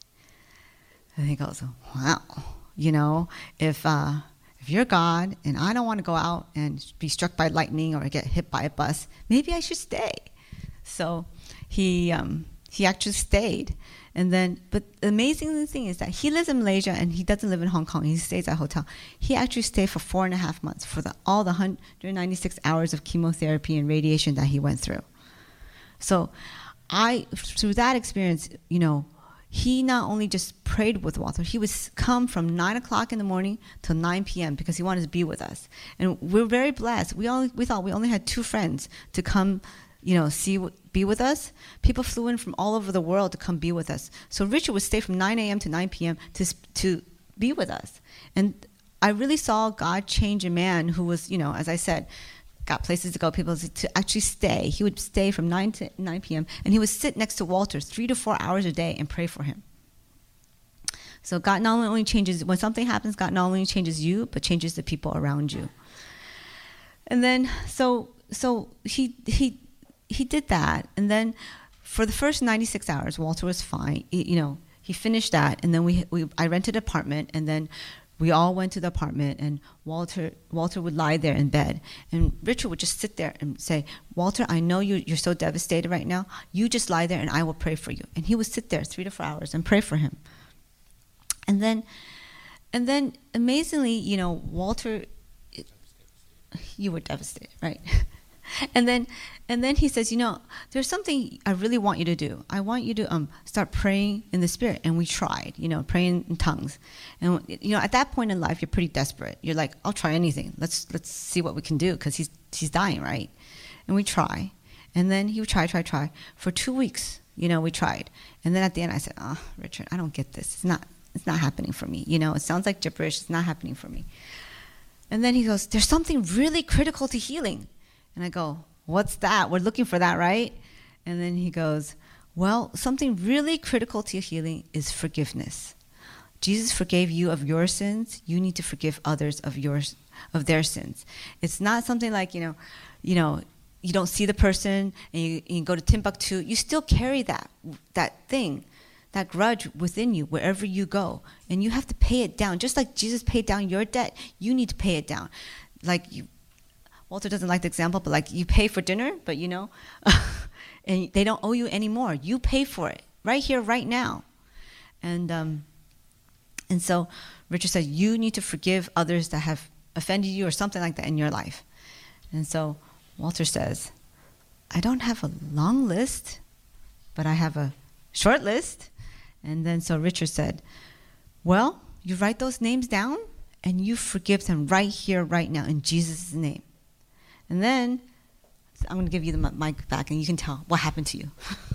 And he goes, wow. You know, if uh, if you're God and I don't want to go out and be struck by lightning or get hit by a bus, maybe I should stay. So he um, he actually stayed. And then, but the amazing thing is that he lives in Malaysia and he doesn't live in Hong Kong. He stays at a hotel. He actually stayed for four and a half months for the, all the one hundred ninety-six hours of chemotherapy and radiation that he went through. So I, through that experience, you know, he not only just prayed with Walter, he would come from nine o'clock in the morning till nine p.m. because he wanted to be with us. And we're very blessed. We only, we thought we only had two friends to come, you know, see, be with us. People flew in from all over the world to come be with us. So Richard would stay from nine a.m. to nine p.m. to to be with us. And I really saw God change a man who was, you know, as I said, got places to go, people to actually stay. He would stay from nine to nine p.m. and he would sit next to Walter three to four hours a day and pray for him. So God not only changes, when something happens, God not only changes you, but changes the people around you. And then, so so he he he did that. And then for the first ninety-six hours, Walter was fine. He, you know, he finished that. And then we, we I rented an apartment, and then we all went to the apartment, and Walter Walter would lie there in bed. And Richard would just sit there and say, Walter, I know you, you're so devastated right now. You just lie there and I will pray for you. And he would sit there three to four hours and pray for him. And then, and then amazingly, you know, Walter, it, you were devastated, right? And then, and then he says, you know, there's something I really want you to do. I want you to um start praying in the Spirit. And we tried, you know, praying in tongues. And you know, at that point in life, you're pretty desperate. You're like, I'll try anything. Let's let's see what we can do, because he's he's dying, right? And we try. And then he would try, try, try for two weeks. You know, we tried. And then at the end, I said, oh, Richard, I don't get this. It's not it's not happening for me. You know, it sounds like gibberish. It's not happening for me. And then he goes, there's something really critical to healing. And I go, what's that? We're looking for that, right? And then he goes, well, something really critical to healing is forgiveness. Jesus forgave you of your sins. You need to forgive others of yours, of their sins. It's not something like, you know, you know, you don't see the person and you, you go to Timbuktu. You still carry that that thing, that grudge within you wherever you go. And you have to pay it down. Just like Jesus paid down your debt, you need to pay it down. Like you, Walter doesn't like the example, but like you pay for dinner, but you know, and they don't owe you anymore. You pay for it right here, right now. And um, and so Richard said, you need to forgive others that have offended you or something like that in your life. And so Walter says, I don't have a long list, but I have a short list. And then so Richard said, well, you write those names down and you forgive them right here, right now, in Jesus' name. And then I'm going to give you the mic back, and you can tell what happened to you.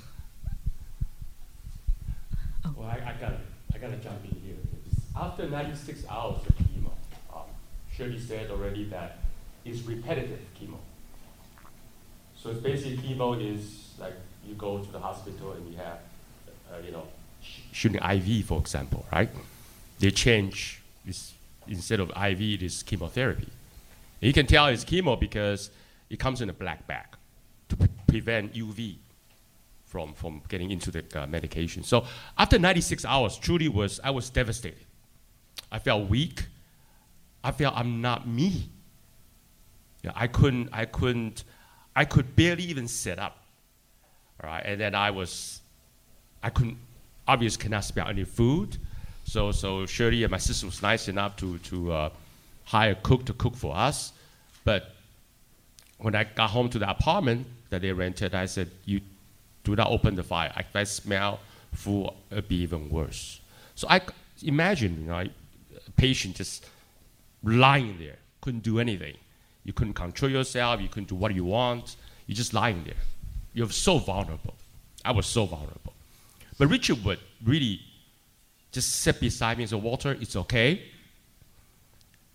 oh. Well, I, I got I got to jump in here. After ninety-six hours of chemo, um, Shirley said already that it's repetitive chemo. So it's basically chemo is like you go to the hospital and you have, uh, you know, sh- shooting I V, for example, right? They change this, instead of I V, it is chemotherapy. You can tell it's chemo because it comes in a black bag to pre- prevent U V from, from getting into the uh, medication. So after ninety-six hours, truly was, I was devastated. I felt weak. I felt I'm not me. Yeah, I couldn't, I couldn't, I could barely even sit up. All right, and then I was, I couldn't, obviously cannot smell any food. So, so Shirley and my sister was nice enough to, to, uh, hire a cook to cook for us. But when I got home to the apartment that they rented, I said, you do not open the fire. If I smell food, it'd be even worse. So I imagine, you know, a patient just lying there, couldn't do anything. You couldn't control yourself, you couldn't do what you want. You're just lying there. You're so vulnerable. I was so vulnerable. But Richard would really just sit beside me and say, Walter, it's okay.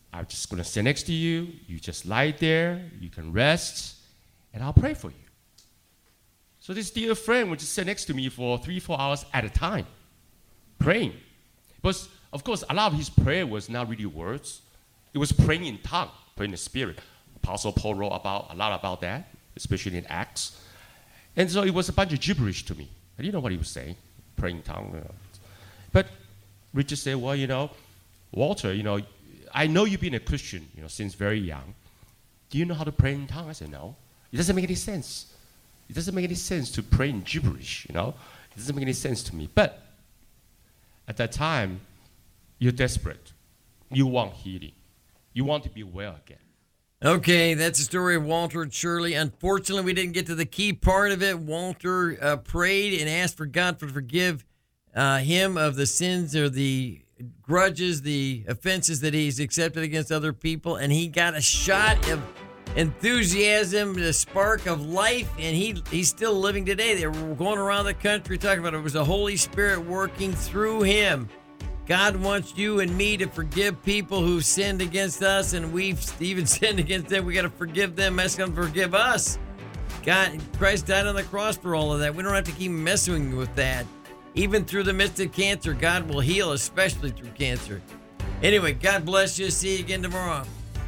I'm just going to sit next to you. You just lie there. You can rest, and I'll pray for you. So this dear friend would just sit next to me for three, four hours at a time, praying. But, of course, a lot of his prayer was not really words. It was praying in tongue, praying in the Spirit. Apostle Paul wrote about a lot about that, especially in Acts. And so it was a bunch of gibberish to me. I didn't know what he was saying, praying in tongue. You know. But Richard said, well, you know, Walter, you know, I know you've been a Christian, you know, since very young. Do you know how to pray in tongue? I said, no. It doesn't make any sense. It doesn't make any sense to pray in gibberish, you know. It doesn't make any sense to me. But at that time, you're desperate. You want healing. You want to be well again. Okay, that's the story of Walter and Shirley. Unfortunately, we didn't get to the key part of it. Walter uh, prayed and asked for God to forgive uh, him of the sins or the grudges, the offenses that he's accepted against other people, and he got a shot of enthusiasm, the spark of life, and he he's still living today. They were going around the country talking about it. It was the Holy Spirit working through him. God wants you and me to forgive people who've sinned against us, and we've even sinned against them. We got to forgive them, ask them to forgive us. God, Christ died on the cross for all of that. We don't have to keep messing with that. Even through the midst of cancer, God will heal, especially through cancer. Anyway, God bless you. See you again tomorrow.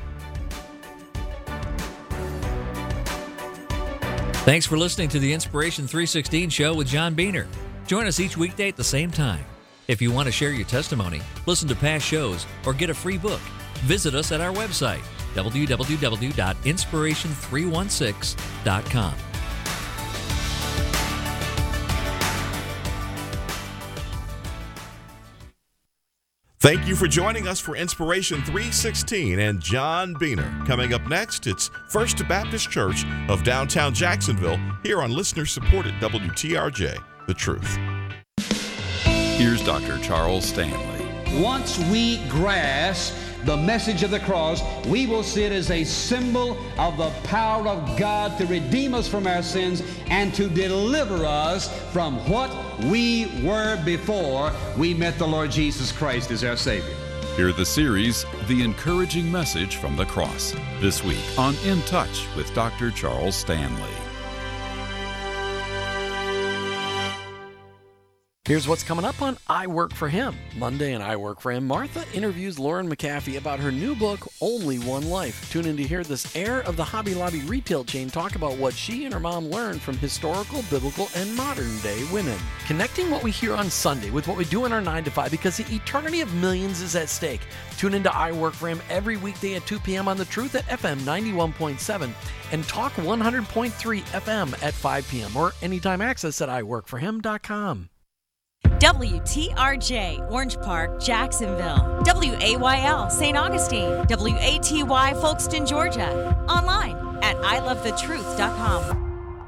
Thanks for listening to the Inspiration three sixteen show with John Beener. Join us each weekday at the same time. If you want to share your testimony, listen to past shows, or get a free book, visit us at our website, w w w dot inspiration three one six dot com. Thank you for joining us for Inspiration three sixteen and John Beener. Coming up next, it's First Baptist Church of downtown Jacksonville here on listener-supported W T R J, The Truth. Here's Doctor Charles Stanley. Once we grasp the message of the cross, we will see it as a symbol of the power of God to redeem us from our sins and to deliver us from what we were before we met the Lord Jesus Christ as our Savior. Hear the series, The Encouraging Message from the Cross, this week on In Touch with Doctor Charles Stanley. Here's what's coming up on I Work for Him. Monday on I Work for Him, Martha interviews Lauren McAfee about her new book, Only One Life. Tune in to hear this heir of the Hobby Lobby retail chain talk about what she and her mom learned from historical, biblical, and modern-day women. Connecting what we hear on Sunday with what we do in our nine to five because the eternity of millions is at stake. Tune in to I Work for Him every weekday at two p.m. on The Truth at F M ninety-one point seven and Talk one hundred point three F M at five p.m. or anytime access at i work for him dot com. W T R J, Orange Park, Jacksonville. W A Y L, Saint Augustine. W A T Y, Folkestone, Georgia. Online at i love the truth dot com.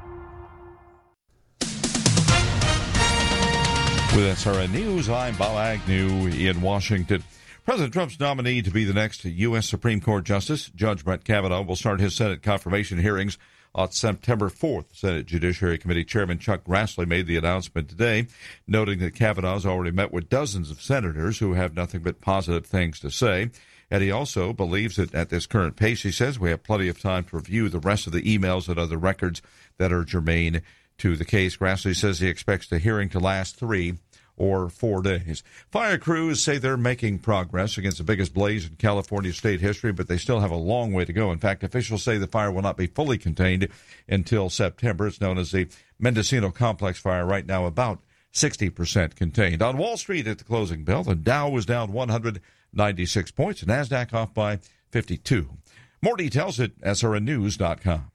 With S R N News, I'm Bob Agnew in Washington. President Trump's nominee to be the next U S Supreme Court Justice, Judge Brett Kavanaugh, will start his Senate confirmation hearings on September fourth. Senate Judiciary Committee Chairman Chuck Grassley made the announcement today, noting that Kavanaugh has already met with dozens of senators who have nothing but positive things to say. And he also believes that at this current pace, he says, we have plenty of time to review the rest of the emails and other records that are germane to the case. Grassley says he expects the hearing to last three or four days. Fire crews say they're making progress against the biggest blaze in California state history, but they still have a long way to go. In fact, officials say the fire will not be fully contained until September. It's known as the Mendocino Complex fire, right now about sixty percent contained. On Wall Street at the closing bell, the Dow was down one hundred ninety-six points, the NASDAQ off by fifty-two. More details at S R N news dot com.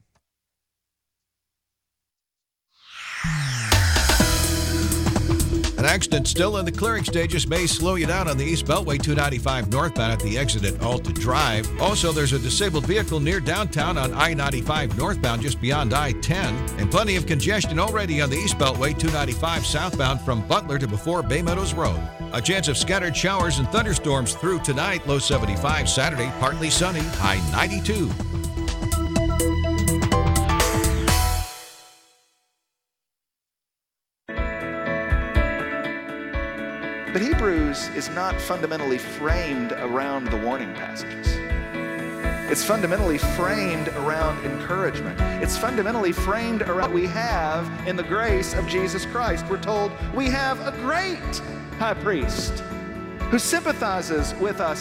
An accident still in the clearing stages may slow you down on the East Beltway two ninety-five northbound at the exit at Alta Drive. Also, there's a disabled vehicle near downtown on I ninety-five northbound just beyond I ten. And plenty of congestion already on the East Beltway two ninety-five southbound from Butler to before Bay Meadows Road. A chance of scattered showers and thunderstorms through tonight. Low seventy-five. Saturday, partly sunny. High ninety-two. But Hebrews is not fundamentally framed around the warning passages. It's fundamentally framed around encouragement. It's fundamentally framed around what we have in the grace of Jesus Christ. We're told we have a great high priest who sympathizes with us